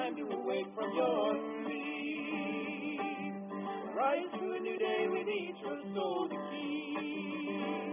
time to awake from your sleep. Rise to a new day with each one soul to keep.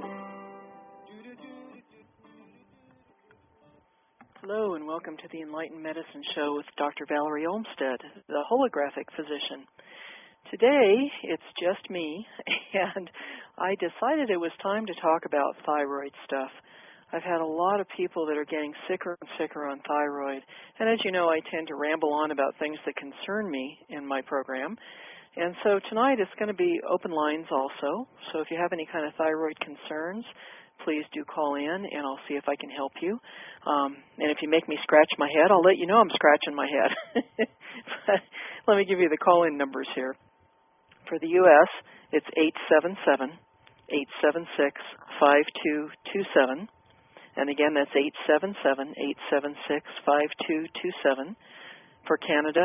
Hello and welcome to the Enlightened Medicine Show with Dr. Valerie Olmsted, the holographic physician. Today, it's just me, and I decided it was time to talk about thyroid stuff. I've had a lot of people that are getting sicker and sicker on thyroid, and as you know, I tend to ramble on about things that concern me in my program. And so tonight it's going to be open lines also, so if you have any kind of thyroid concerns, please do call in, and I'll see if I can help you. And if you make me scratch my head, I'll let you know I'm scratching my head. But let me give you the call-in numbers here. For the U.S., it's 877-876-5227. And again, that's 877-876-5227. For Canada,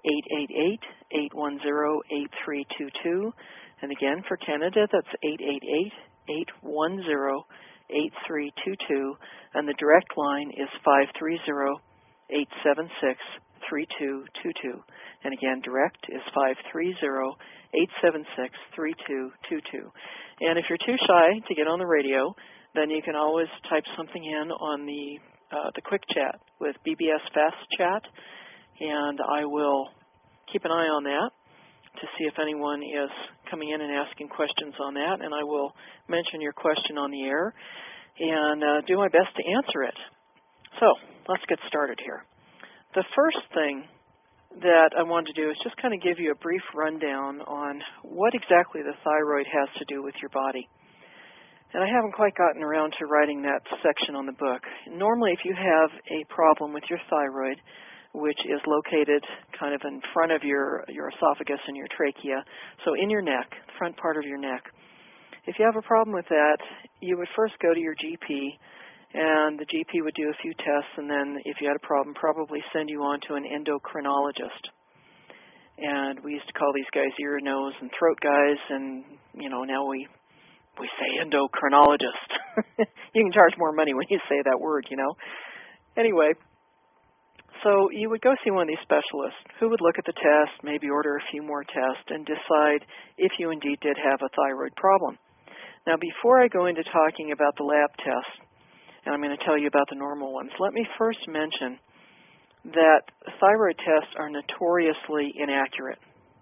888-810-8322. And again, for Canada, that's 888-810-8322. And the direct line is 530-876-3222. And again, direct is 530-876-3222. And if you're too shy to get on the radio, then you can always type something in on the quick chat with BBS Fast Chat, and I will keep an eye on that to see if anyone is coming in and asking questions on that, and I will mention your question on the air and do my best to answer it. So let's get started here. The first thing that I wanted to do is just kind of give you a brief rundown on what exactly the thyroid has to do with your body. And I haven't quite gotten around to writing that section on the book. Normally, if you have a problem with your thyroid, which is located kind of in front of your esophagus and your trachea, so in your neck, the front part of your neck, if you have a problem with that, you would first go to your GP, and the GP would do a few tests, and then if you had a problem, probably send you on to an endocrinologist. And we used to call these guys ear, nose, and throat guys, and, now we say endocrinologist. You can charge more money when you say that word, Anyway, so you would go see one of these specialists who would look at the test, maybe order a few more tests, and decide if you indeed did have a thyroid problem. Now, before I go into talking about the lab tests, and I'm going to tell you about the normal ones, let me first mention that thyroid tests are notoriously inaccurate.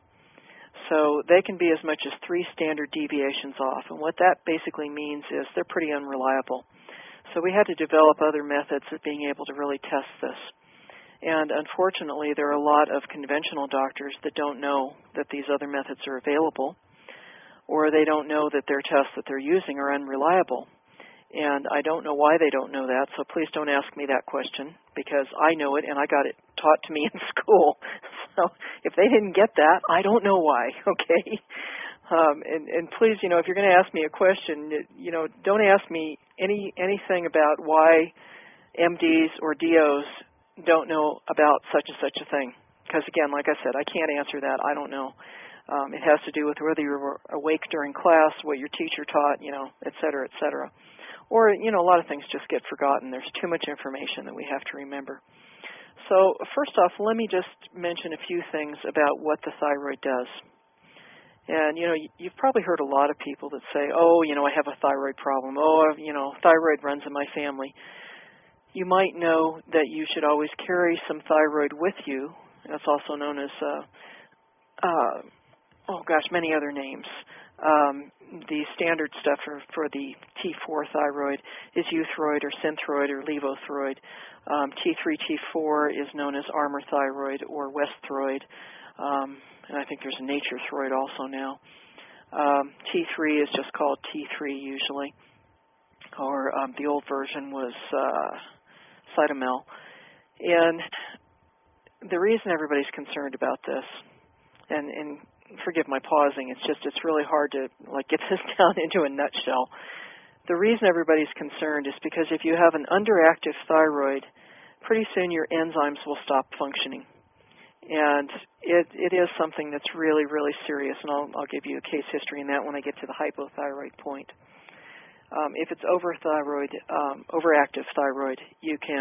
So they can be as much as 3 standard deviations off. And what that basically means is they're pretty unreliable. So we had to develop other methods of being able to really test this. And unfortunately, there are a lot of conventional doctors that don't know that these other methods are available, or they don't know that their tests that they're using are unreliable. And I don't know why they don't know that, so please don't ask me that question, because I know it and I got it taught to me in school. So if they didn't get that, I don't know why, okay? And please, if you're going to ask me a question, don't ask me anything about why MDs or DOs don't know about such and such a thing. Because, again, like I said, I can't answer that. I don't know. It has to do with whether you were awake during class, what your teacher taught, et cetera, et cetera. Or, a lot of things just get forgotten. There's too much information that we have to remember. So first off, let me just mention a few things about what the thyroid does. And, you've probably heard a lot of people that say, I have a thyroid problem. Thyroid runs in my family. You might know that you should always carry some thyroid with you. That's also known as, many other names. The standard stuff for the T4 thyroid is Euthroid or Synthroid or Levothyroid. T3, T4 is known as Armour thyroid or Westhroid, and I think there's a Nature Throid also now. T3 is just called T3 usually, or the old version was Cytomel. And the reason everybody's concerned about this, and forgive my pausing, it's really hard to get this down into a nutshell. The reason everybody's concerned is because if you have an underactive thyroid, pretty soon your enzymes will stop functioning. And it is something that's really, really serious, and I'll give you a case history in that when I get to the hypothyroid point. If it's overactive thyroid, you can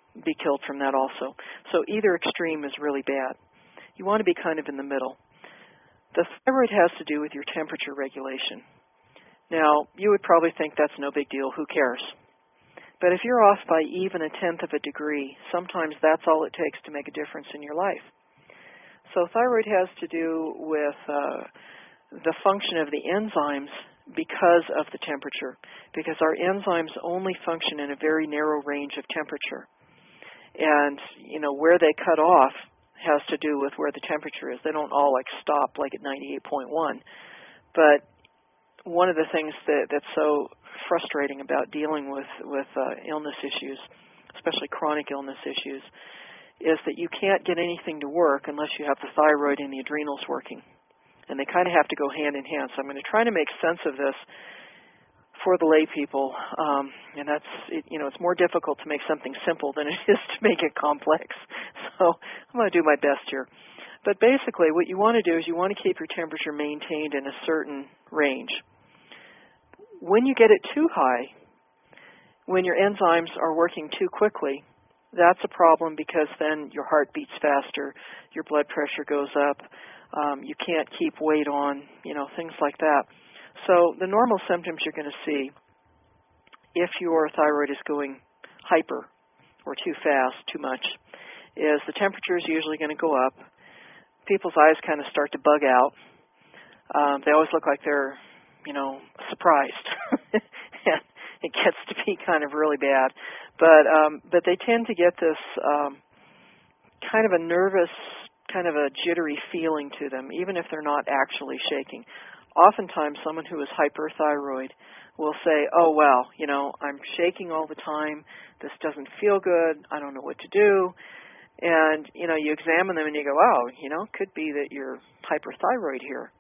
be killed from that also. So either extreme is really bad. You want to be kind of in the middle. The thyroid has to do with your temperature regulation. Now, you would probably think that's no big deal. Who cares? But if you're off by even 1/10 of a degree, sometimes that's all it takes to make a difference in your life. So thyroid has to do with the function of the enzymes because of the temperature, because our enzymes only function in a very narrow range of temperature. And, where they cut off has to do with where the temperature is. They don't all stop like at 98.1. But one of the things that's so frustrating about dealing with illness issues, especially chronic illness issues, is that you can't get anything to work unless you have the thyroid and the adrenals working. And they kind of have to go hand in hand. So I'm going to try to make sense of this for the lay people. And that's, it's more difficult to make something simple than it is to make it complex. So I'm going to do my best here. But basically what you want to do is you want to keep your temperature maintained in a certain range. When you get it too high, when your enzymes are working too quickly, that's a problem, because then your heart beats faster, your blood pressure goes up, you can't keep weight on, things like that. So the normal symptoms you're going to see if your thyroid is going hyper or too fast, too much, is the temperature is usually going to go up. People's eyes kind of start to bug out. They always look like they're, surprised. And it gets to be kind of really bad. But they tend to get this kind of a nervous, kind of a jittery feeling to them, even if they're not actually shaking. Oftentimes, someone who is hyperthyroid will say, oh, well, I'm shaking all the time. This doesn't feel good. I don't know what to do. And, you examine them and you go, oh, could be that you're hyperthyroid here.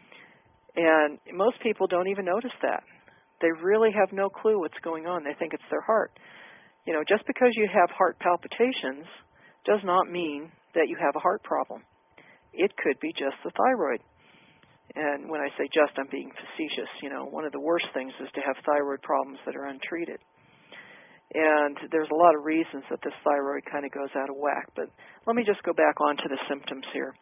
And most people don't even notice that. They really have no clue what's going on. They think it's their heart. Just because you have heart palpitations does not mean that you have a heart problem. It could be just the thyroid. And when I say just, I'm being facetious. One of the worst things is to have thyroid problems that are untreated. And there's a lot of reasons that this thyroid kind of goes out of whack. But let me just go back on to the symptoms here.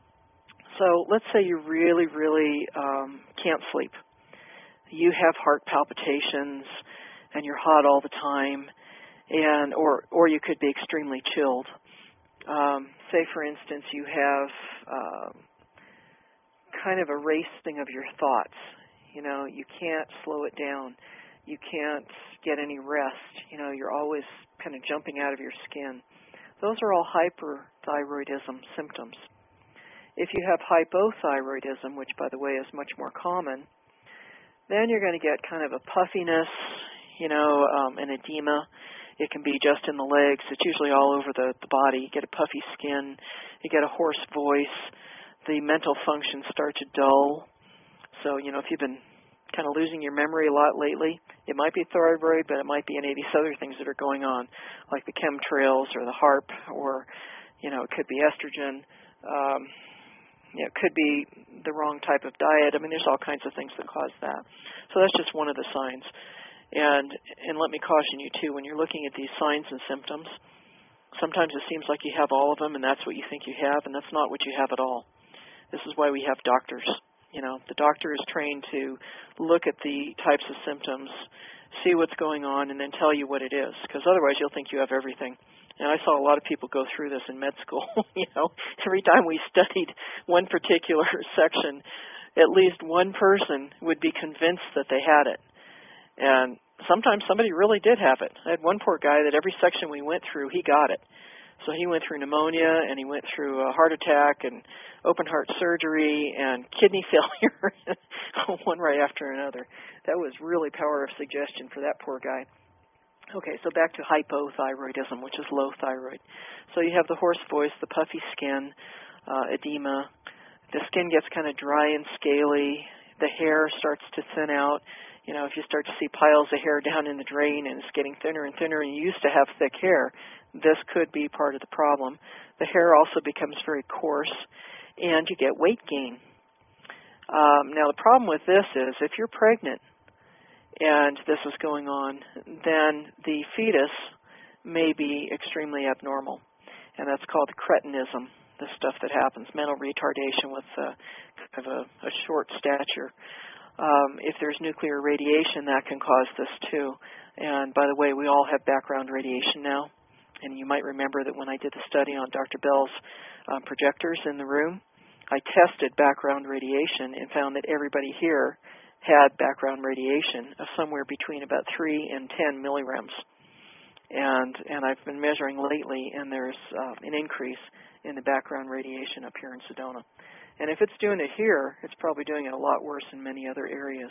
So let's say you really, really can't sleep. You have heart palpitations and you're hot all the time, and or you could be extremely chilled. Say, for instance, you have kind of a racing of your thoughts. You can't slow it down. You can't get any rest. You're always kind of jumping out of your skin. Those are all hyperthyroidism symptoms. If you have hypothyroidism, which, by the way, is much more common, then you're going to get kind of a puffiness, an edema. It can be just in the legs. It's usually all over the body. You get a puffy skin. You get a hoarse voice. The mental functions start to dull. So, if you've been kind of losing your memory a lot lately, it might be thyroid, but it might be any of these other things that are going on, like the chemtrails or the HARP, or, it could be estrogen. It could be the wrong type of diet. I mean, there's all kinds of things that cause that. So that's just one of the signs. And let me caution you, too, when you're looking at these signs and symptoms, sometimes it seems like you have all of them, and that's what you think you have, and that's not what you have at all. This is why we have doctors. The doctor is trained to look at the types of symptoms, see what's going on, and then tell you what it is, because otherwise you'll think you have everything. And I saw a lot of people go through this in med school. Every time we studied one particular section, at least one person would be convinced that they had it. And sometimes somebody really did have it. I had one poor guy that every section we went through, he got it. So he went through pneumonia, and he went through a heart attack, and open heart surgery, and kidney failure, one right after another. That was really power of suggestion for that poor guy. Okay, so back to hypothyroidism, which is low thyroid. So you have the hoarse voice, the puffy skin, edema. The skin gets kind of dry and scaly. The hair starts to thin out. If you start to see piles of hair down in the drain and it's getting thinner and thinner, and you used to have thick hair, this could be part of the problem. The hair also becomes very coarse, and you get weight gain. Now, the problem with this is if you're pregnant and this is going on, then the fetus may be extremely abnormal, and that's called cretinism, the stuff that happens, mental retardation with kind of a short stature. If there's nuclear radiation, that can cause this too. And by the way, we all have background radiation now, and you might remember that when I did the study on Dr. Bell's projectors in the room, I tested background radiation and found that everybody here had background radiation of somewhere between about 3 and 10 millirems. And I've been measuring lately, and there's an increase in the background radiation up here in Sedona. And if it's doing it here, it's probably doing it a lot worse in many other areas.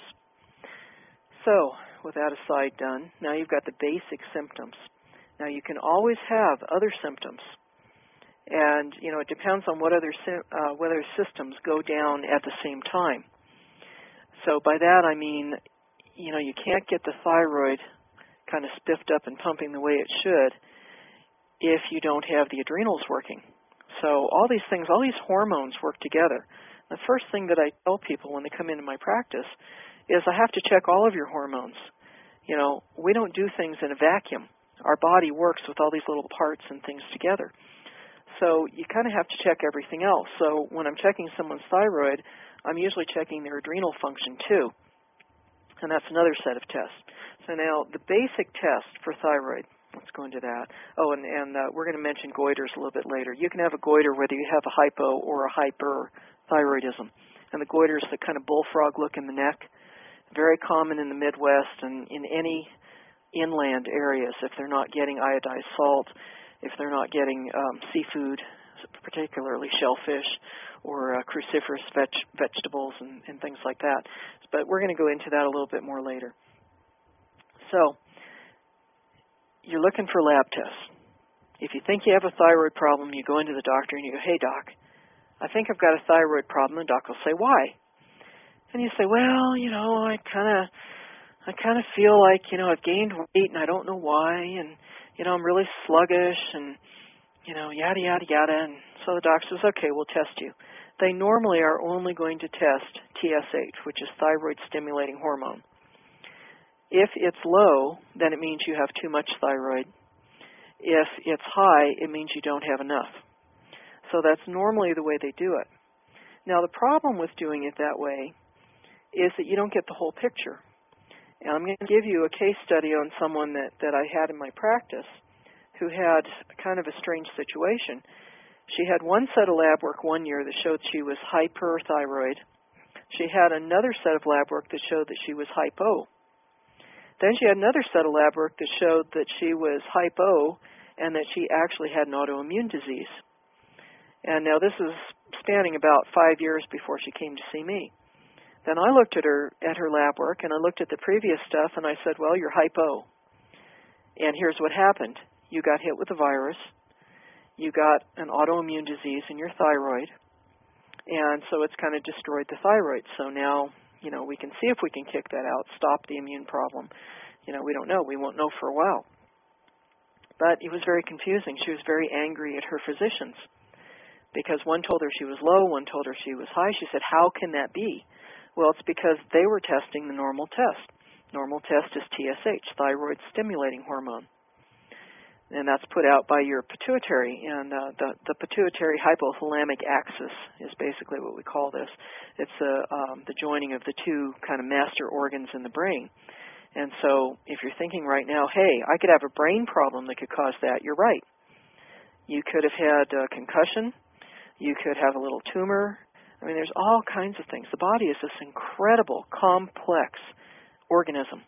So, with that aside done, now you've got the basic symptoms. Now you can always have other symptoms. And, you know, it depends on what other systems go down at the same time. So by that I mean, you know, you can't get the thyroid kind of spiffed up and pumping the way it should if you don't have the adrenals working. So all these things, all these hormones work together. The first thing that I tell people when they come into my practice is I have to check all of your hormones. You know, we don't do things in a vacuum. Our body works with all these little parts and things together. So you kind of have to check everything else. So when I'm checking someone's thyroid, I'm usually checking their adrenal function too. And that's another set of tests. So now the basic test for thyroid, let's go into that. Oh, and we're going to mention goiters a little bit later. You can have a goiter whether you have a hypo or a hyperthyroidism. And the goiter is the kind of bullfrog look in the neck, very common in the Midwest and in any inland areas if they're not getting iodized salt, if they're not getting seafood, particularly shellfish, or cruciferous vegetables and things like that. But we're going to go into that a little bit more later. So, you're looking for lab tests. If you think you have a thyroid problem, you go into the doctor and you go, hey, doc, I think I've got a thyroid problem. The doc will say, why? And you say, well, you know, I kind of feel like, you know, I've gained weight and I don't know why, and, you know, I'm really sluggish and, you know, yada, yada, yada. And so the doc says, okay, we'll test you. They normally are only going to test TSH, which is thyroid stimulating hormone. If it's low, then it means you have too much thyroid. If it's high, it means you don't have enough. So that's normally the way they do it. Now, the problem with doing it that way is that you don't get the whole picture. And I'm going to give you a case study on someone that I had in my practice who had kind of a strange situation. She had one set of lab work one year that showed she was hyperthyroid. She had another set of lab work that showed that she was hypo. Then she had another set of lab work that showed that she was hypo and that she actually had an autoimmune disease. And now this is spanning about 5 years before she came to see me. Then I looked at her lab work, and I looked at the previous stuff, and I said, well, you're hypo. And here's what happened. You got hit with a virus. You got an autoimmune disease in your thyroid. And so it's kind of destroyed the thyroid. So now, you know, we can see if we can kick that out, stop the immune problem. You know, we don't know. We won't know for a while. But it was very confusing. She was very angry at her physicians because one told her she was low, one told her she was high. She said, how can that be? Well, it's because they were testing the normal test. Normal test is TSH, thyroid stimulating hormone. And that's put out by your pituitary. And the pituitary hypothalamic axis is basically what we call this. It's the joining of the two kind of master organs in the brain. And so if you're thinking right now, hey, I could have a brain problem that could cause that, you're right. You could have had a concussion. You could have a little tumor. I mean, there's all kinds of things. The body is this incredible, complex organism.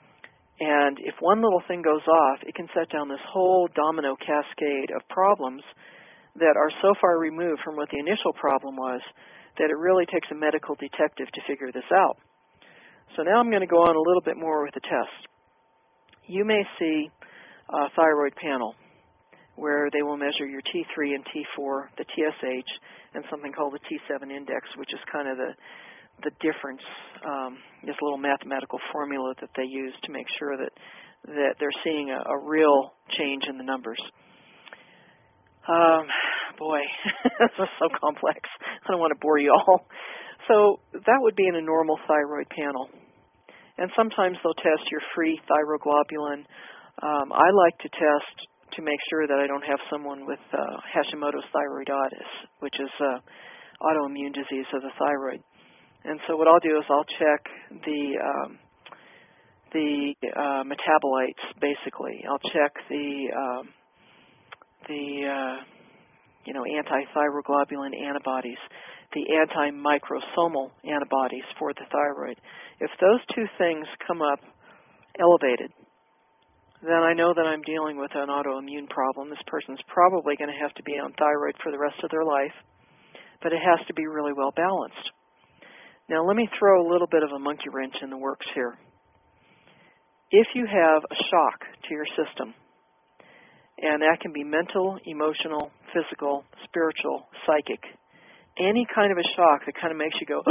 And if one little thing goes off, it can set down this whole domino cascade of problems that are so far removed from what the initial problem was that it really takes a medical detective to figure this out. So now I'm going to go on a little bit more with the test. You may see a thyroid panel where they will measure your T3 and T4, the TSH, and something called the T7 index, which is kind of the difference, this little mathematical formula that they use to make sure that they're seeing a real change in the numbers. Boy, this is so complex. I don't want to bore you all. So that would be in a normal thyroid panel. And sometimes they'll test your free thyroglobulin. I like to test to make sure that I don't have someone with Hashimoto's thyroiditis, which is autoimmune disease of the thyroid. And so what I'll do is I'll check the metabolites, basically. I'll check the anti-thyroglobulin antibodies, the anti-microsomal antibodies for the thyroid. If those two things come up elevated, then I know that I'm dealing with an autoimmune problem. This person's probably going to have to be on thyroid for the rest of their life, but it has to be really well balanced. Now let me throw a little bit of a monkey wrench in the works here. If you have a shock to your system, and that can be mental, emotional, physical, spiritual, psychic, any kind of a shock that kind of makes you go,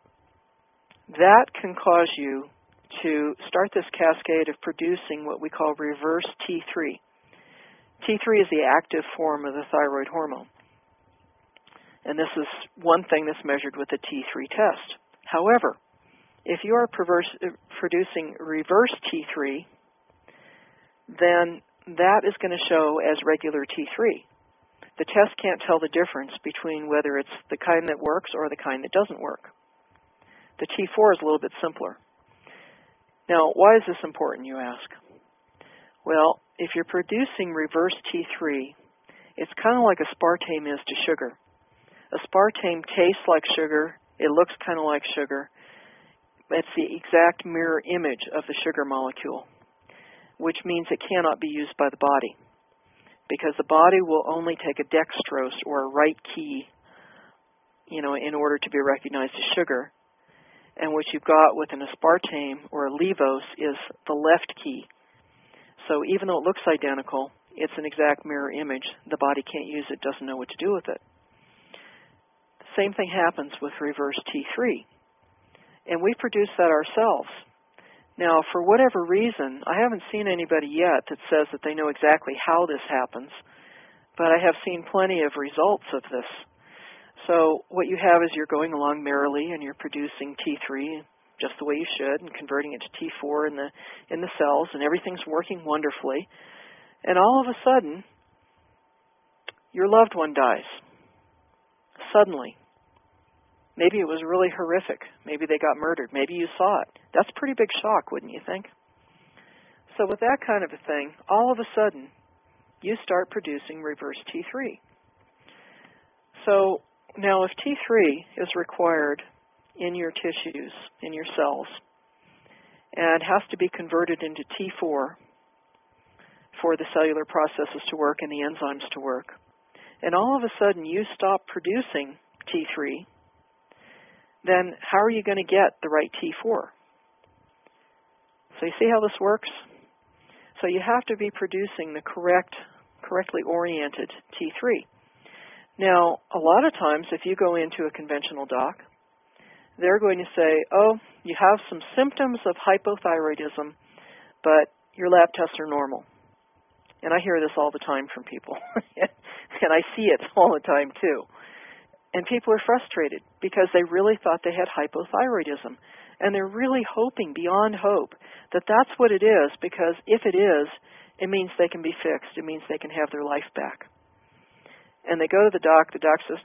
that can cause you to start this cascade of producing what we call reverse T3. T3 is the active form of the thyroid hormone. And this is one thing that's measured with the T3 test. However, if you are producing reverse T3, then that is going to show as regular T3. The test can't tell the difference between whether it's the kind that works or the kind that doesn't work. The T4 is a little bit simpler. Now, why is this important, you ask? Well, if you're producing reverse T3, it's kind of like aspartame is to sugar. Aspartame tastes like sugar. It looks kind of like sugar. It's the exact mirror image of the sugar molecule, which means it cannot be used by the body, because the body will only take a dextrose or a right key, in order to be recognized as sugar. And what you've got with an aspartame or a levose is the left key. So even though it looks identical, it's an exact mirror image. The body can't use it, doesn't know what to do with it. The same thing happens with reverse T3. And we produce that ourselves. Now, for whatever reason, I haven't seen anybody yet that says that they know exactly how this happens, but I have seen plenty of results of this. So what you have is you're going along merrily and you're producing T3 just the way you should and converting it to T4 in the cells, and everything's working wonderfully. And all of a sudden, your loved one dies. Suddenly. Maybe it was really horrific. Maybe they got murdered. Maybe you saw it. That's a pretty big shock, wouldn't you think? So with that kind of a thing, all of a sudden, you start producing reverse T3. So now if T3 is required in your tissues, in your cells, and has to be converted into T4 for the cellular processes to work and the enzymes to work, and all of a sudden you stop producing T3, then how are you going to get the right T4? So you see how this works? So you have to be producing the correctly oriented T3. Now, a lot of times if you go into a conventional doc, they're going to say, oh, you have some symptoms of hypothyroidism, but your lab tests are normal. And I hear this all the time from people. And I see it all the time too. And people are frustrated because they really thought they had hypothyroidism. And they're really hoping beyond hope that that's what it is, because if it is, it means they can be fixed. It means they can have their life back. And they go to the doc says,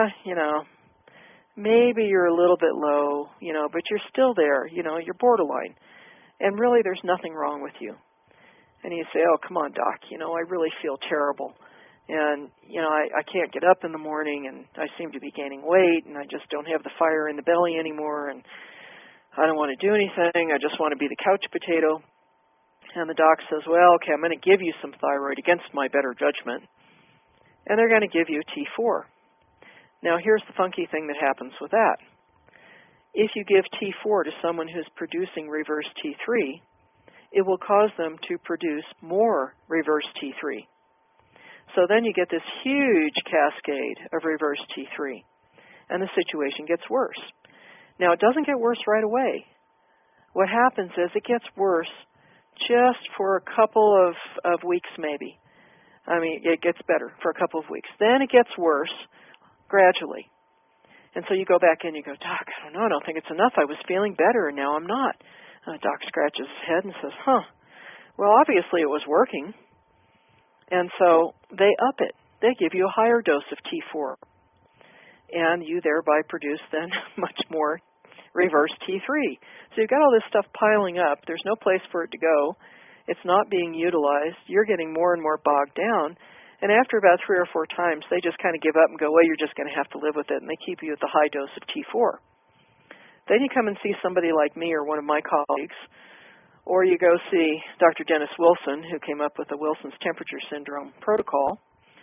maybe you're a little bit low, but you're still there, you're borderline. And really there's nothing wrong with you. And you say, oh, come on, doc, I really feel terrible. And, I can't get up in the morning, and I seem to be gaining weight, and I just don't have the fire in the belly anymore, and I don't want to do anything. I just want to be the couch potato. And the doc says, well, okay, I'm going to give you some thyroid against my better judgment. And they're going to give you T4. Now, here's the funky thing that happens with that. If you give T4 to someone who's producing reverse T3, it will cause them to produce more reverse T3. So then you get this huge cascade of reverse T3, and the situation gets worse. Now, it doesn't get worse right away. What happens is it gets worse just for a couple of weeks maybe. It gets better for a couple of weeks. Then it gets worse gradually. And so you go back in and you go, Doc, I don't think it's enough. I was feeling better, and now I'm not. Doc scratches his head and says, well, obviously it was working. And so they up it. They give you a higher dose of T4. And you thereby produce then much more reverse T3. So you've got all this stuff piling up. There's no place for it to go. It's not being utilized. You're getting more and more bogged down. And after about 3 or 4 times, they just kind of give up and go, well, you're just going to have to live with it. And they keep you at the high dose of T4. Then you come and see somebody like me or one of my colleagues, or you go see Dr. Dennis Wilson, who came up with the Wilson's Temperature Syndrome protocol,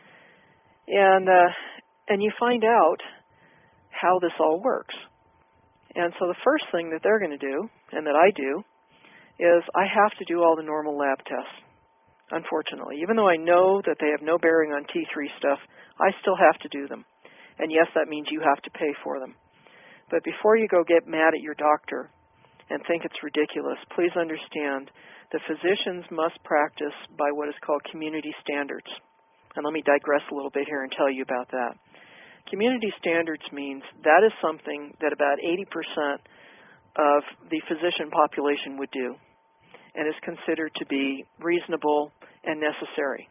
and you find out how this all works. And so the first thing that they're going to do, and that I do, is I have to do all the normal lab tests, unfortunately. Even though I know that they have no bearing on T3 stuff, I still have to do them. And yes, that means you have to pay for them. But before you go get mad at your doctor and think it's ridiculous, please understand the physicians must practice by what is called community standards. And let me digress a little bit here and tell you about that. Community standards means that is something that about 80% of the physician population would do and is considered to be reasonable and necessary.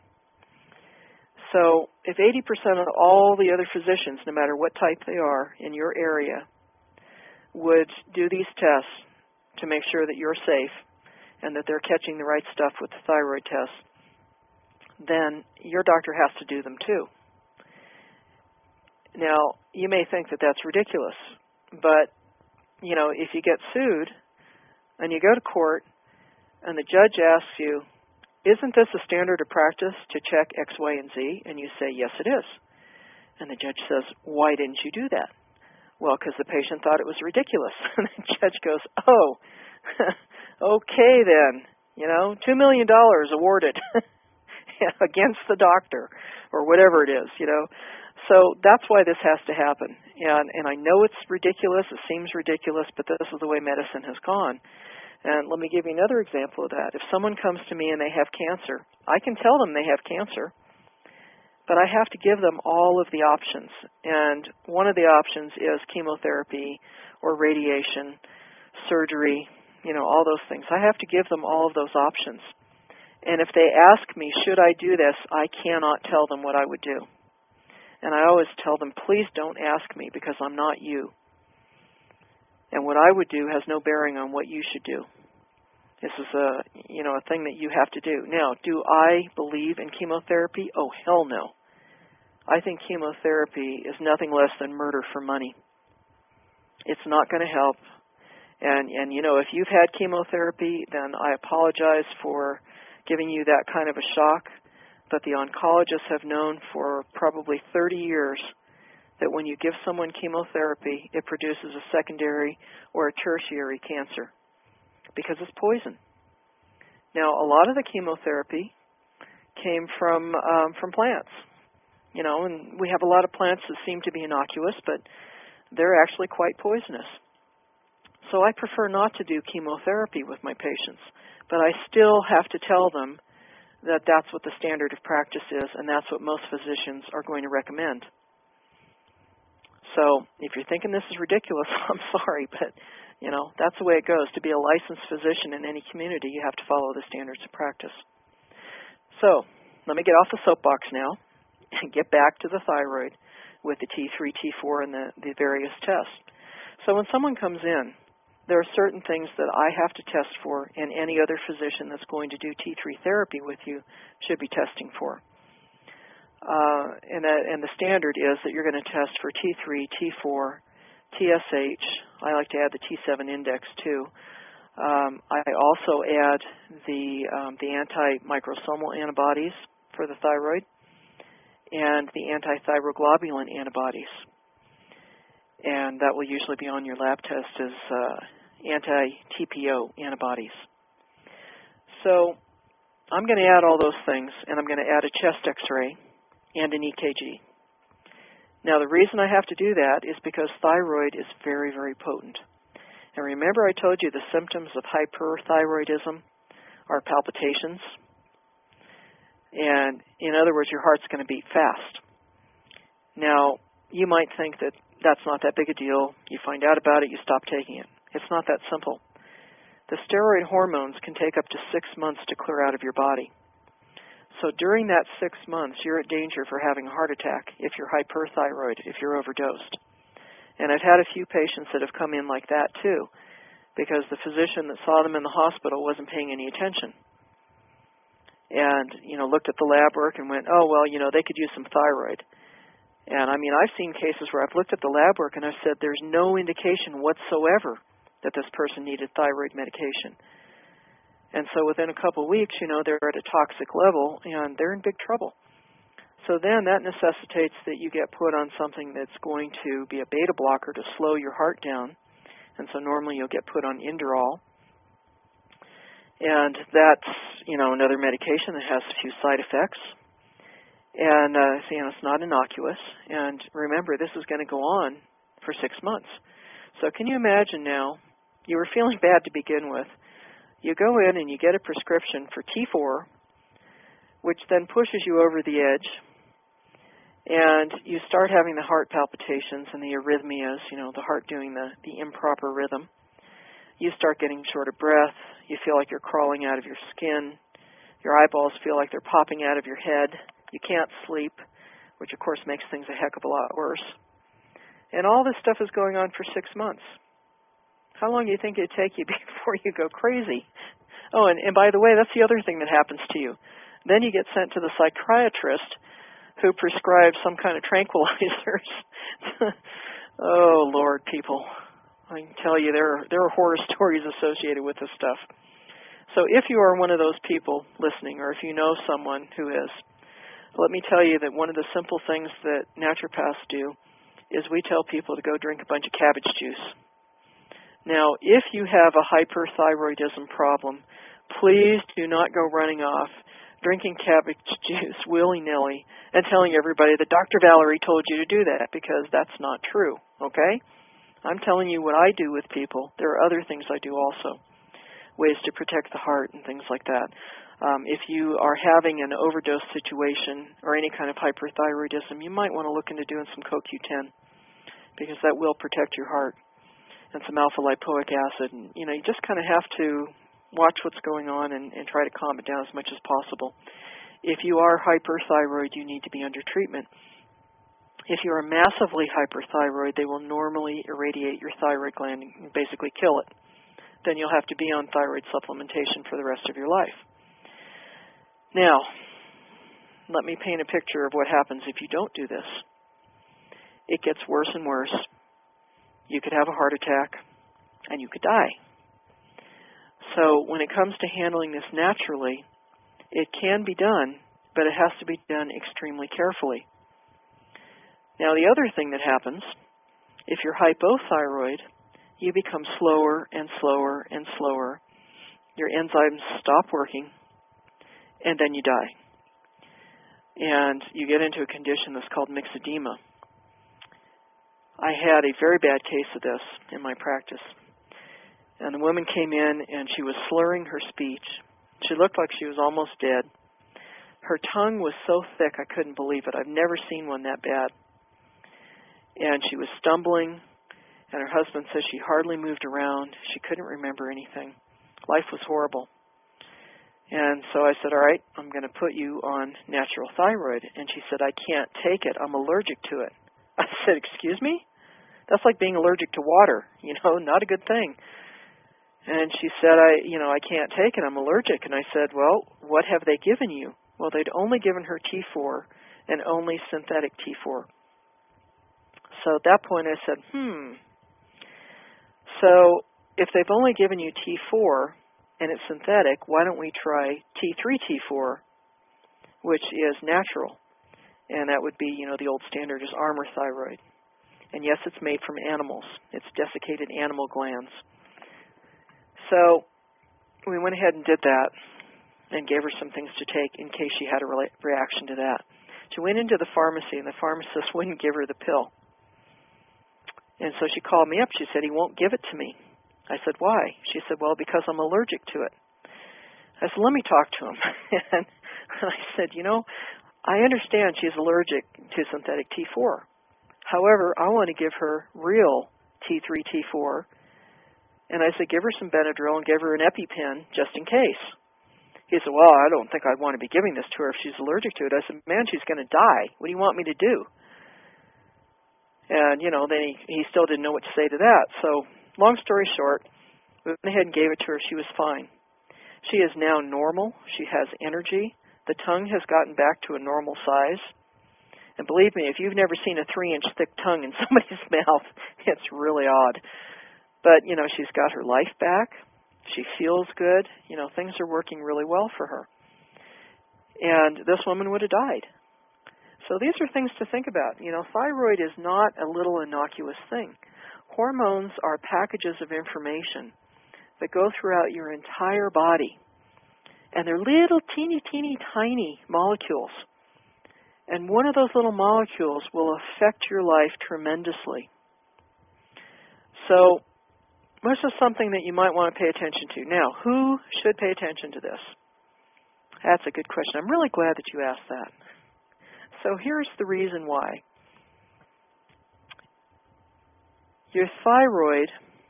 So if 80% of all the other physicians, no matter what type they are in your area, would do these tests to make sure that you're safe and that they're catching the right stuff with the thyroid test, then your doctor has to do them too. Now, you may think that that's ridiculous, but, you know, if you get sued and you go to court and the judge asks you, isn't this a standard of practice to check X, Y, and Z? And you say, yes, it is. And the judge says, why didn't you do that? Well, because the patient thought it was ridiculous. And the judge goes, oh, okay then, you know, $2 million awarded against the doctor or whatever it is, you know. So that's why this has to happen. And I know it's ridiculous, it seems ridiculous, but this is the way medicine has gone. And let me give you another example of that. If someone comes to me and they have cancer, I can tell them they have cancer, but I have to give them all of the options. And one of the options is chemotherapy or radiation, surgery, you know, all those things. I have to give them all of those options. And if they ask me, should I do this, I cannot tell them what I would do. And I always tell them, please don't ask me because I'm not you. And what I would do has no bearing on what you should do. This is a thing that you have to do. Now, do I believe in chemotherapy? Oh, hell no. I think chemotherapy is nothing less than murder for money. It's not going to help. And you know, if you've had chemotherapy, then I apologize for giving you that kind of a shock. But the oncologists have known for probably 30 years that when you give someone chemotherapy, it produces a secondary or a tertiary cancer because it's poison. Now, a lot of the chemotherapy came from plants, you know, and we have a lot of plants that seem to be innocuous, but they're actually quite poisonous. So I prefer not to do chemotherapy with my patients, but I still have to tell them that that's what the standard of practice is, and that's what most physicians are going to recommend. So if you're thinking this is ridiculous, I'm sorry, but, you know, that's the way it goes. To be a licensed physician in any community, you have to follow the standards of practice. So let me get off the soapbox now and get back to the thyroid with the T3, T4, and the various tests. So when someone comes in, there are certain things that I have to test for, and any other physician that's going to do T3 therapy with you should be testing for. And the standard is that you're going to test for T3, T4, TSH. I like to add the T7 index too. I also add the anti-microsomal antibodies for the thyroid and the anti-thyroglobulin antibodies. And that will usually be on your lab test as anti-TPO antibodies. So I'm going to add all those things, and I'm going to add a chest X-ray and an EKG. Now, the reason I have to do that is because thyroid is very, very potent. And remember I told you the symptoms of hyperthyroidism are palpitations. And in other words, your heart's going to beat fast. Now, you might think that that's not that big a deal. You find out about it, you stop taking it. It's not that simple. The steroid hormones can take up to 6 months to clear out of your body. So during that 6 months, you're at danger for having a heart attack if you're hyperthyroid, if you're overdosed. And I've had a few patients that have come in like that too, because the physician that saw them in the hospital wasn't paying any attention. And, looked at the lab work and went, oh, well, they could use some thyroid. And, I've seen cases where I've looked at the lab work and I've said there's no indication whatsoever that this person needed thyroid medication. And so within a couple of weeks, they're at a toxic level and they're in big trouble. So then that necessitates that you get put on something that's going to be a beta blocker to slow your heart down. And so normally you'll get put on Inderal. And that's, another medication that has a few side effects. And, it's not innocuous. And remember, this is going to go on for 6 months. So can you imagine now, you were feeling bad to begin with. You go in and you get a prescription for T4, which then pushes you over the edge. And you start having the heart palpitations and the arrhythmias, the heart doing the improper rhythm. You start getting short of breath. You feel like you're crawling out of your skin. Your eyeballs feel like they're popping out of your head. You can't sleep, which of course makes things a heck of a lot worse. And all this stuff is going on for 6 months. How long do you think it'd take you before you go crazy? Oh, and by the way, that's the other thing that happens to you. Then you get sent to the psychiatrist who prescribes some kind of tranquilizers. Oh, Lord, people. I can tell you there are horror stories associated with this stuff. So if you are one of those people listening, or if you know someone who is, let me tell you that one of the simple things that naturopaths do is we tell people to go drink a bunch of cabbage juice. Now, if you have a hyperthyroidism problem, please do not go running off drinking cabbage juice willy-nilly and telling everybody that Dr. Valerie told you to do that, because that's not true, okay? I'm telling you what I do with people. There are other things I do also, ways to protect the heart and things like that. If you are having an overdose situation or any kind of hyperthyroidism, you might want to look into doing some CoQ10, because that will protect your heart, and some alpha-lipoic acid. And, you just kind of have to watch what's going on and try to calm it down as much as possible. If you are hyperthyroid, you need to be under treatment. If you are massively hyperthyroid, they will normally irradiate your thyroid gland and basically kill it. Then you'll have to be on thyroid supplementation for the rest of your life. Now, let me paint a picture of what happens if you don't do this. It gets worse and worse. You could have a heart attack, and you could die. So when it comes to handling this naturally, it can be done, but it has to be done extremely carefully. Now, the other thing that happens, if you're hypothyroid, you become slower and slower and slower. Your enzymes stop working, and then you die. And you get into a condition that's called myxedema. I had a very bad case of this in my practice. And the woman came in, and she was slurring her speech. She looked like she was almost dead. Her tongue was so thick I couldn't believe it. I've never seen one that bad. And she was stumbling, and her husband says she hardly moved around. She couldn't remember anything. Life was horrible. And so I said, all right, I'm going to put you on natural thyroid. And she said, I can't take it. I'm allergic to it. I said, excuse me? That's like being allergic to water, not a good thing. And she said, I can't take it. I'm allergic. And I said, well, what have they given you? Well, they'd only given her T4 and only synthetic T4. So at that point I said, So if they've only given you T4 and it's synthetic, why don't we try T3, T4, which is natural? And that would be, the old standard is Armour thyroid. And yes, it's made from animals. It's desiccated animal glands. So we went ahead and did that and gave her some things to take in case she had a reaction to that. She went into the pharmacy, and the pharmacist wouldn't give her the pill. And so she called me up. She said, he won't give it to me. I said, why? She said, well, because I'm allergic to it. I said, let me talk to him. And I said, I understand she's allergic to synthetic T4. However, I want to give her real T3, T4. And I said, give her some Benadryl and give her an EpiPen just in case. He said, well, I don't think I'd want to be giving this to her if she's allergic to it. I said, man, she's going to die. What do you want me to do? And, then he still didn't know what to say to that. So long story short, we went ahead and gave it to her. She was fine. She is now normal. She has energy. The tongue has gotten back to a normal size. And believe me, if you've never seen a 3-inch thick tongue in somebody's mouth, it's really odd. But, she's got her life back. She feels good. Things are working really well for her. And this woman would have died. So these are things to think about. Thyroid is not a little innocuous thing. Hormones are packages of information that go throughout your entire body. And they're little teeny, teeny, tiny molecules. And one of those little molecules will affect your life tremendously. So this is something that you might want to pay attention to. Now, who should pay attention to this? That's a good question. I'm really glad that you asked that. So here's the reason why. Your thyroid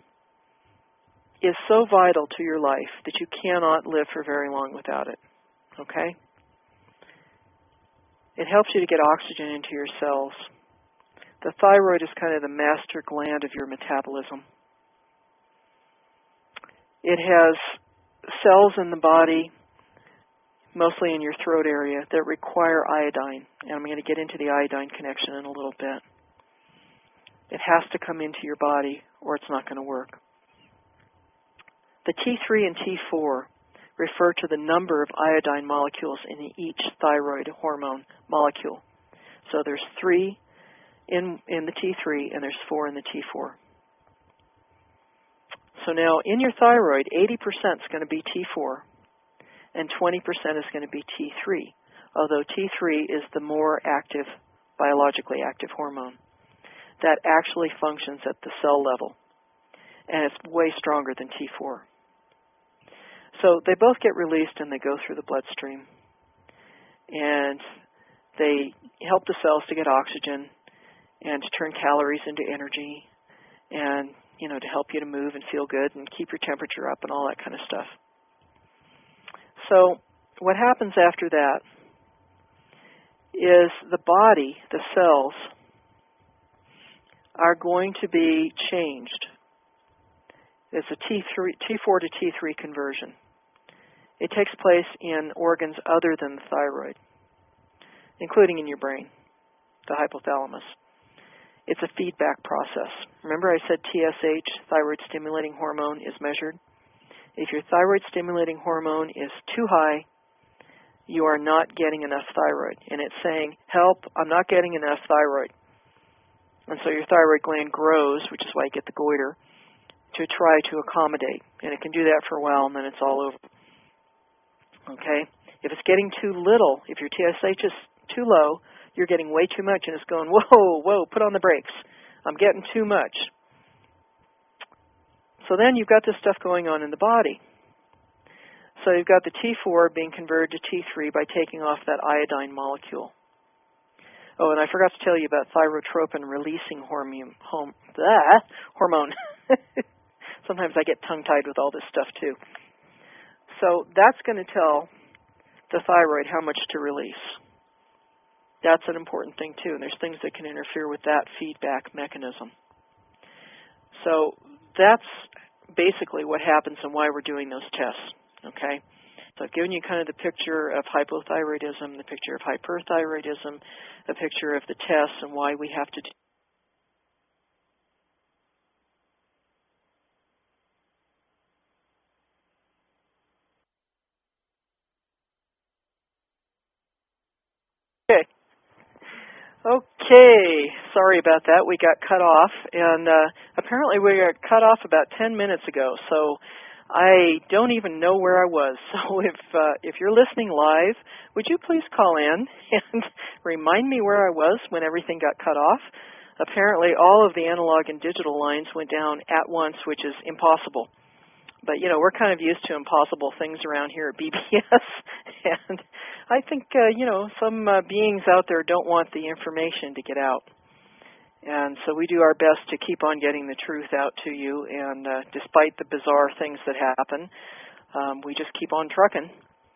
is so vital to your life that you cannot live for very long without it. Okay? It helps you to get oxygen into your cells. The thyroid is kind of the master gland of your metabolism. It has cells in the body, mostly in your throat area, that require iodine. And I'm going to get into the iodine connection in a little bit. It has to come into your body or it's not going to work. The T3 and T4 refer to the number of iodine molecules in each thyroid hormone molecule. So there's 3 in the T3 and there's 4 in the T4. So now in your thyroid, 80% is going to be T4 and 20% is going to be T3, although T3 is the more active, biologically active hormone that actually functions at the cell level, and it's way stronger than T4. So they both get released and they go through the bloodstream, and they help the cells to get oxygen and to turn calories into energy and, to help you to move and feel good and keep your temperature up and all that kind of stuff. So what happens after that is the body, the cells, are going to be changed. It's a T4 to T3 conversion. It takes place in organs other than the thyroid, including in your brain, the hypothalamus. It's a feedback process. Remember I said TSH, thyroid stimulating hormone, is measured? If your thyroid stimulating hormone is too high, you are not getting enough thyroid. And it's saying, help, I'm not getting enough thyroid. And so your thyroid gland grows, which is why you get the goiter, to try to accommodate. And it can do that for a while and then it's all over. Okay? If it's getting too little, if your TSH is too low, you're getting way too much and it's going, whoa, put on the brakes. I'm getting too much. So then you've got this stuff going on in the body. So you've got the T4 being converted to T3 by taking off that iodine molecule. Oh, and I forgot to tell you about thyrotropin-releasing hormone. Sometimes I get tongue-tied with all this stuff, too. So that's going to tell the thyroid how much to release. That's an important thing, too, and there's things that can interfere with that feedback mechanism. So that's basically what happens and why we're doing those tests, okay? So I've given you kind of the picture of hypothyroidism, the picture of hyperthyroidism, the picture of the tests and why we have to do. Okay, sorry about that. We got cut off, and apparently we got cut off about 10 minutes ago, so I don't even know where I was. So if you're listening live, would you please call in and remind me where I was when everything got cut off? Apparently all of the analog and digital lines went down at once, which is impossible. But, we're kind of used to impossible things around here at BBS, and I think, some beings out there don't want the information to get out. And so we do our best to keep on getting the truth out to you, and despite the bizarre things that happen, we just keep on trucking.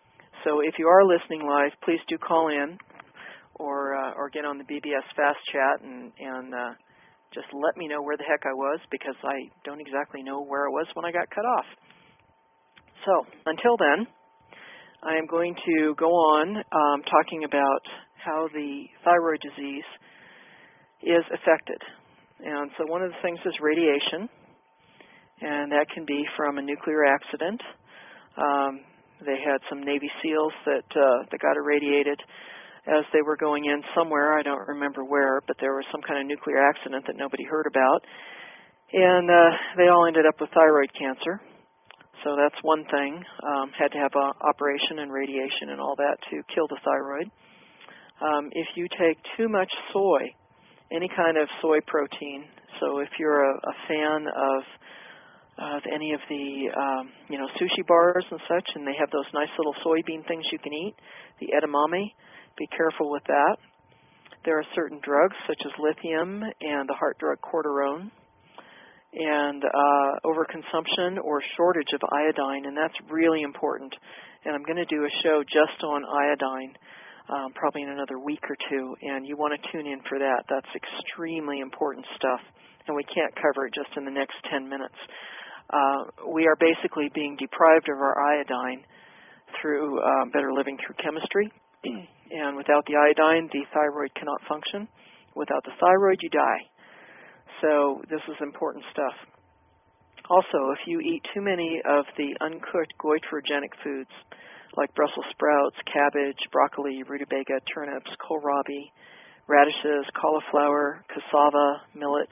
So if you are listening live, please do call in or get on the BBS Fast Chat and just let me know where the heck I was, because I don't exactly know where I was when I got cut off. So until then, I am going to go on talking about how the thyroid disease is affected. And so one of the things is radiation, and that can be from a nuclear accident. They had some Navy SEALs that got irradiated as they were going in somewhere. I don't remember where, but there was some kind of nuclear accident that nobody heard about. And they all ended up with thyroid cancer. So that's one thing. Had to have an operation and radiation and all that to kill the thyroid. If you take too much soy, any kind of soy protein, so if you're a fan of any of the sushi bars and such, and they have those nice little soybean things you can eat, the edamame, be careful with that. There are certain drugs such as lithium and the heart drug cortisone, and overconsumption or shortage of iodine, and that's really important. And I'm going to do a show just on iodine probably in another week or two, and you want to tune in for that. That's extremely important stuff, and we can't cover it just in the next 10 minutes. We are basically being deprived of our iodine through better living through chemistry. And without the iodine, the thyroid cannot function. Without the thyroid, you die. So this is important stuff. Also, if you eat too many of the uncooked goitrogenic foods, like Brussels sprouts, cabbage, broccoli, rutabaga, turnips, kohlrabi, radishes, cauliflower, cassava, millet,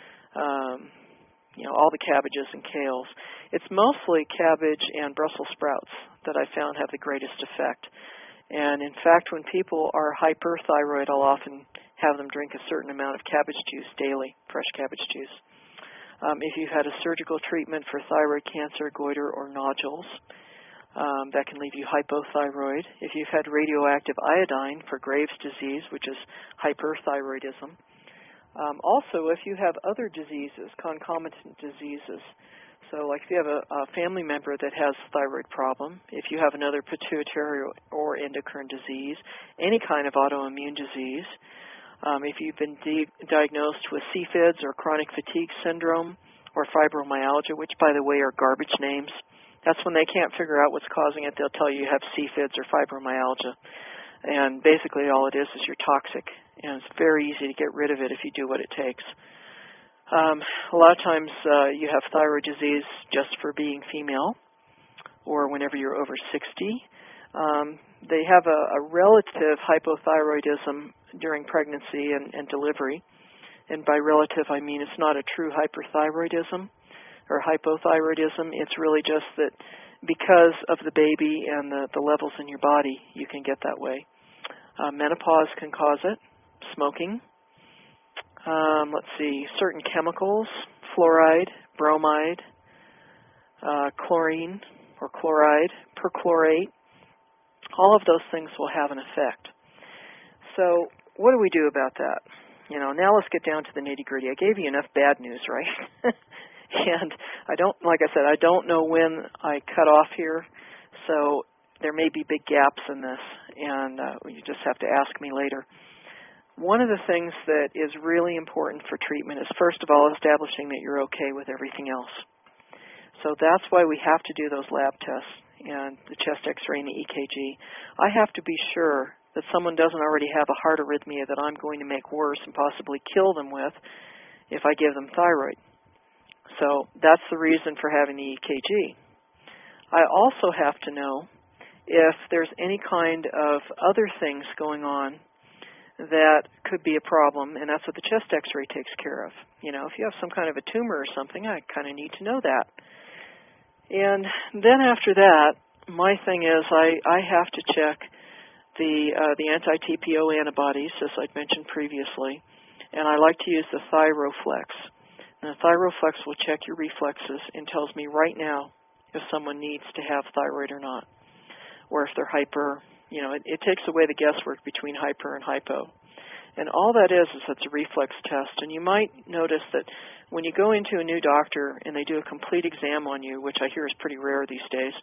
all the cabbages and kales. It's mostly cabbage and Brussels sprouts that I found have the greatest effect. And in fact, when people are hyperthyroid, I'll often have them drink a certain amount of cabbage juice daily, fresh cabbage juice. If you've had a surgical treatment for thyroid cancer, goiter, or nodules, that can leave you hypothyroid. If you've had radioactive iodine for Graves' disease, which is hyperthyroidism. Also, if you have other diseases, concomitant diseases, so like if you have a family member that has a thyroid problem, if you have another pituitary or endocrine disease, any kind of autoimmune disease, if you've been diagnosed with CFIDS or chronic fatigue syndrome or fibromyalgia, which, by the way, are garbage names, that's when they can't figure out what's causing it. They'll tell you you have CFIDS or fibromyalgia. And basically all it is you're toxic, and it's very easy to get rid of it if you do what it takes. A lot of times you have thyroid disease just for being female or whenever you're over 60. They have a relative hypothyroidism during pregnancy and delivery. And by relative, I mean it's not a true hyperthyroidism or hypothyroidism. It's really just that because of the baby and the levels in your body, you can get that way. Menopause can cause it. Smoking. Let's see, certain chemicals, fluoride, bromide, chlorine or chloride, perchlorate, all of those things will have an effect. So what do we do about that? Now let's get down to the nitty-gritty. I gave you enough bad news, right? And like I said, I don't know when I cut off here, so there may be big gaps in this, and you just have to ask me later. One of the things that is really important for treatment is, first of all, establishing that you're okay with everything else. So that's why we have to do those lab tests and the chest x-ray and the EKG. I have to be sure that someone doesn't already have a heart arrhythmia that I'm going to make worse and possibly kill them with if I give them thyroid. So that's the reason for having the EKG. I also have to know if there's any kind of other things going on that could be a problem, and that's what the chest x-ray takes care of. If you have some kind of a tumor or something, I kind of need to know that. And then after that, my thing is I have to check the anti-TPO antibodies, as I'd mentioned previously, and I like to use the Thyroflex. And the Thyroflex will check your reflexes and tells me right now if someone needs to have thyroid or not, or if they're hyper. It takes away the guesswork between hyper and hypo. And all that is it's a reflex test. And you might notice that when you go into a new doctor and they do a complete exam on you, which I hear is pretty rare these days,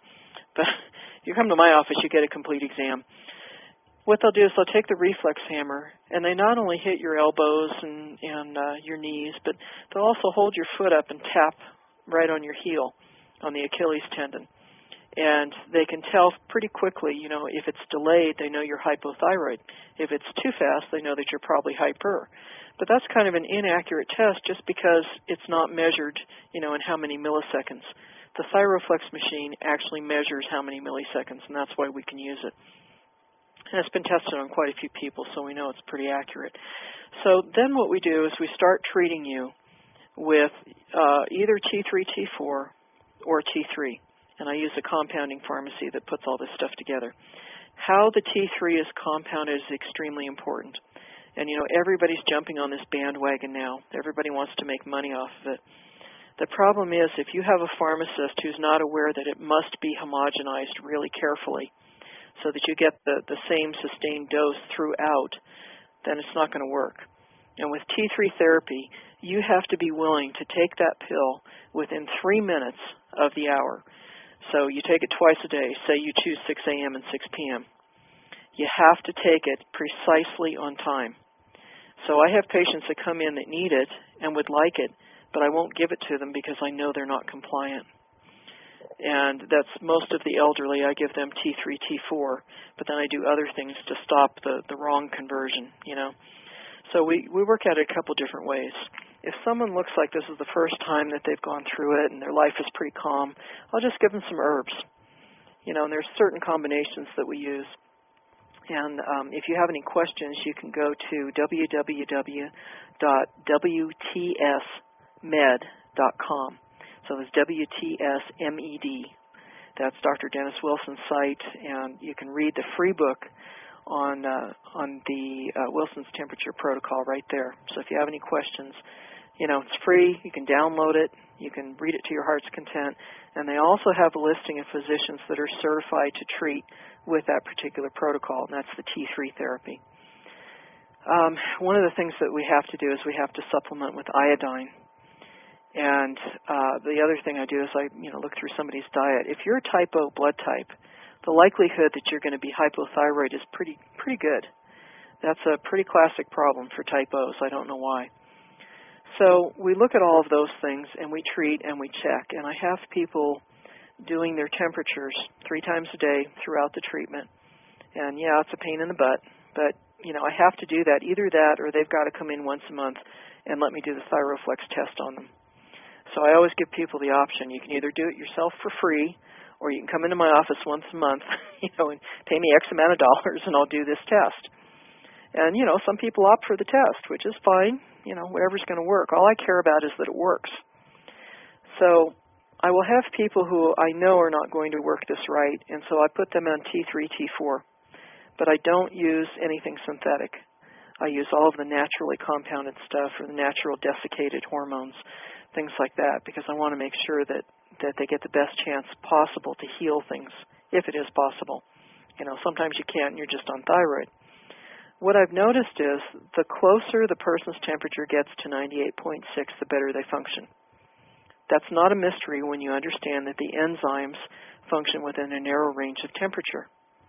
But if you come to my office, you get a complete exam. What they'll do is they'll take the reflex hammer, and they not only hit your elbows and your knees, but they'll also hold your foot up and tap right on your heel, on the Achilles tendon. And they can tell pretty quickly, if it's delayed, they know you're hypothyroid. If it's too fast, they know that you're probably hyper. But that's kind of an inaccurate test just because it's not measured, in how many milliseconds. The ThyroFlex machine actually measures how many milliseconds, and that's why we can use it. And it's been tested on quite a few people, so we know it's pretty accurate. So then what we do is we start treating you with either T3, T4, or T3. And I use a compounding pharmacy that puts all this stuff together. How the T3 is compounded is extremely important. And, everybody's jumping on this bandwagon now. Everybody wants to make money off of it. The problem is if you have a pharmacist who's not aware that it must be homogenized really carefully so that you get the same sustained dose throughout, then it's not going to work. And with T3 therapy, you have to be willing to take that pill within 3 minutes of the hour. So you take it twice a day. Say you choose 6 a.m. and 6 p.m. You have to take it precisely on time. So I have patients that come in that need it and would like it, but I won't give it to them because I know they're not compliant. And that's most of the elderly. I give them T3, T4, but then I do other things to stop the wrong conversion, So we work at it a couple different ways. If someone looks like this is the first time that they've gone through it and their life is pretty calm, I'll just give them some herbs. And there's certain combinations that we use. And if you have any questions, you can go to www.wtsmed.com. So it's WTSMED. That's Dr. Dennis Wilson's site, and you can read the free book on the Wilson's temperature protocol right there. So if you have any questions, it's free. You can download it. You can read it to your heart's content. And they also have a listing of physicians that are certified to treat with that particular protocol, and that's the T3 therapy. One of the things that we have to do is we have to supplement with iodine. And the other thing I do is I look through somebody's diet. If you're a type O blood type, the likelihood that you're going to be hypothyroid is pretty good. That's a pretty classic problem for type Os. I don't know why. So we look at all of those things, and we treat and we check. And I have people doing their temperatures 3 times a day throughout the treatment. And, yeah, it's a pain in the butt, but, I have to do that. Either that or they've got to come in once a month and let me do the ThyroFlex test on them. So I always give people the option. You can either do it yourself for free, or you can come into my office once a month, and pay me X amount of dollars, and I'll do this test. And, some people opt for the test, which is fine, whatever's going to work. All I care about is that it works. So I will have people who I know are not going to work this right, and so I put them on T3, T4. But I don't use anything synthetic. I use all of the naturally compounded stuff or the natural desiccated hormones, things like that, because I want to make sure that they get the best chance possible to heal things, if it is possible. Sometimes you can't and you're just on thyroid. What I've noticed is the closer the person's temperature gets to 98.6, the better they function. That's not a mystery when you understand that the enzymes function within a narrow range of temperature.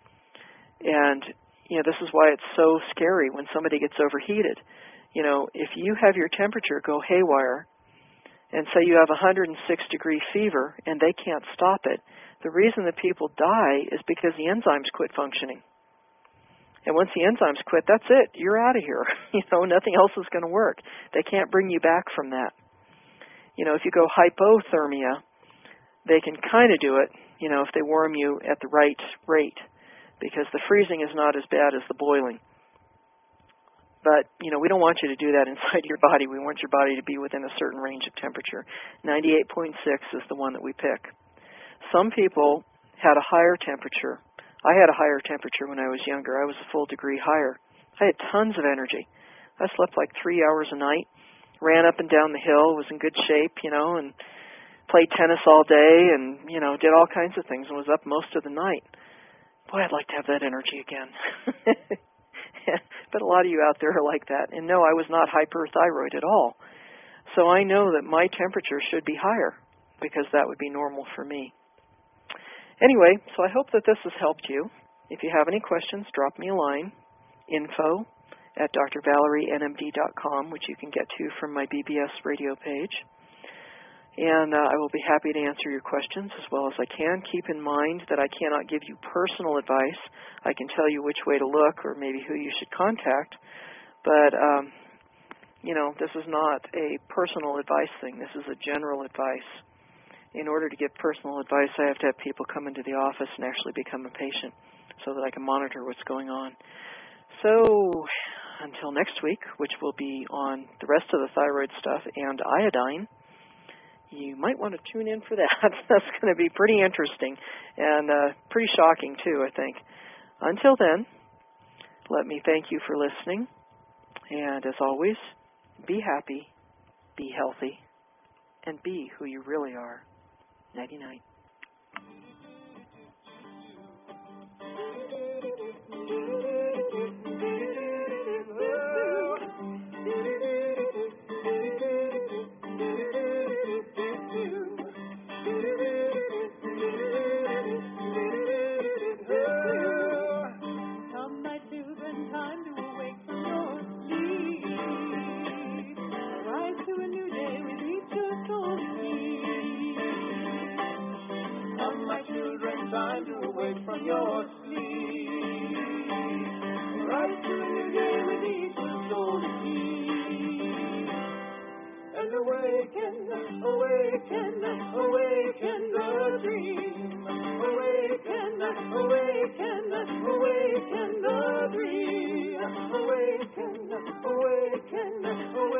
And, this is why it's so scary when somebody gets overheated. If you have your temperature go haywire, and say you have 106-degree fever and they can't stop it, the reason that people die is because the enzymes quit functioning. And once the enzymes quit, that's it. You're out of here. Nothing else is going to work. They can't bring you back from that. If you go hypothermia, they can kind of do it, if they warm you at the right rate, because the freezing is not as bad as the boiling. But, we don't want you to do that inside your body. We want your body to be within a certain range of temperature. 98.6 is the one that we pick. Some people had a higher temperature. I had a higher temperature when I was younger. I was a full degree higher. I had tons of energy. I slept like 3 hours a night, ran up and down the hill, was in good shape, and played tennis all day and, did all kinds of things and was up most of the night. Boy, I'd like to have that energy again. But a lot of you out there are like that. And no, I was not hyperthyroid at all. So I know that my temperature should be higher because that would be normal for me. Anyway, so I hope that this has helped you. If you have any questions, drop me a line, info@drvalerienmd.com, which you can get to from my BBS radio page. And I will be happy to answer your questions as well as I can. Keep in mind that I cannot give you personal advice. I can tell you which way to look or maybe who you should contact. But, this is not a personal advice thing. This is a general advice. In order to give personal advice, I have to have people come into the office and actually become a patient so that I can monitor what's going on. So until next week, which will be on the rest of the thyroid stuff and iodine, you might want to tune in for that. That's going to be pretty interesting and pretty shocking, too, I think. Until then, let me thank you for listening. And as always, be happy, be healthy, and be who you really are. Nighty-night. Time to awake from your sleep. Rise to a new day with each soul to keep. And awaken, awaken, awaken the dream. Awaken, awaken, awaken the dream. Awaken, awaken, awaken.